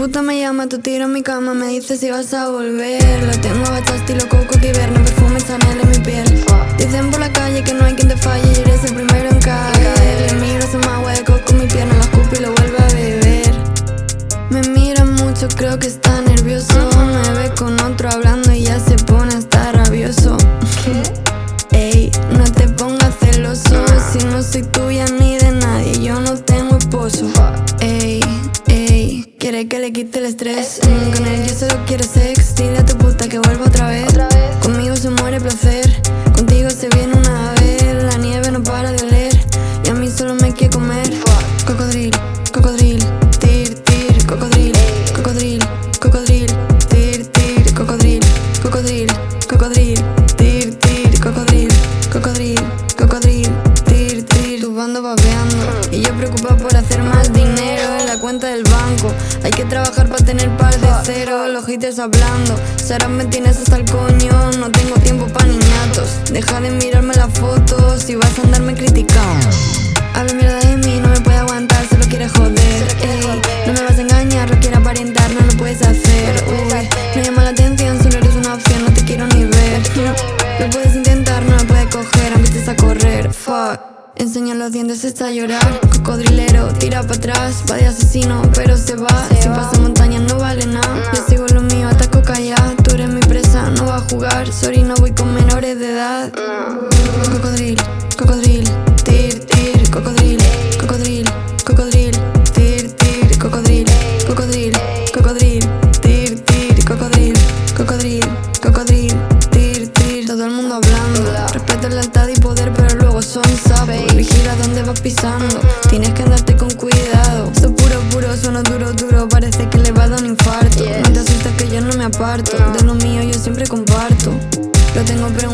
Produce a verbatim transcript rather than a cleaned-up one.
puta me llama, tú tiro en mi cama, me dice si vas a volver. Lo tengo agachado estilo coco que hiberno, perfume Chanel en mi piel. Dicen por la calle que no hay quien te falle y eres el primero en caer. Le miro, se me agua de coco, mi pierna la escupe y lo vuelve a beber. Me mira mucho, creo que está nervioso. Me ve con otro hablando y ya se pone hasta rabioso. Ey, no te pongas celoso, si no soy tuya ni de nadie, yo no tengo esposo. Ey, ey, quiere que le quite el estrés. mm, Con él yo solo quiero sex. Dile a tu puta que vuelva otra vez. Conmigo se muere placer, contigo se viene una vez. La nieve no para de oler y a mí solo me quiere comer. Cocodril, cocodril, tir, tir, cocodril, cocodril, cocodril, tir, tir, cocodril, cocodril, cocodril, tir, tir, cocodril, cocodril, cocodril, tir, tir. Tu bando vapeando y yo preocupada por hacer más dinero en la cuenta del banco. Hay que trabajar para tener par de cero. Los haters hablando, Sara me tienes hasta el coño. No tengo tiempo pa' niñatos. Deja de mirarme las fotos si vas a andarme criticando. Habla mierda de mí, no me puede aguantar, solo quiere joder. Ey, no me vas a engañar, lo quiere aparentar, no lo puedes hacer. Uy, no llama la atención, solo eres una opción, no te quiero ni ver. Lo puedes intentar, no me puedes coger, aunque estés a correr. Fuck. Enseña los dientes hasta llorar. Cocodrilero, tira para atrás, va de asesino, pero se va. Si pasa montaña no vale nada. Yo sigo lo mío, ataco callado. Tú eres mi presa, no va a jugar. Sorry, no voy con menores de edad. Cocodril, cocodril, tir, tir, cocodril, cocodril, cocodril, tir, tir, cocodril, cocodril, cocodril, tir, tir, cocodril, cocodril, cocodril, tir, tir. Todo el mundo hablando, respeto, lealtad y poder, pero luego son sapos. Vigila dónde vas pisando, tienes que andarte con cuidado. Esto puro, puro, suena duro, duro, parece que le va a dar un infarto. No te asustes que yo no me aparto, de lo mío yo siempre comparto. Lo tengo preguntado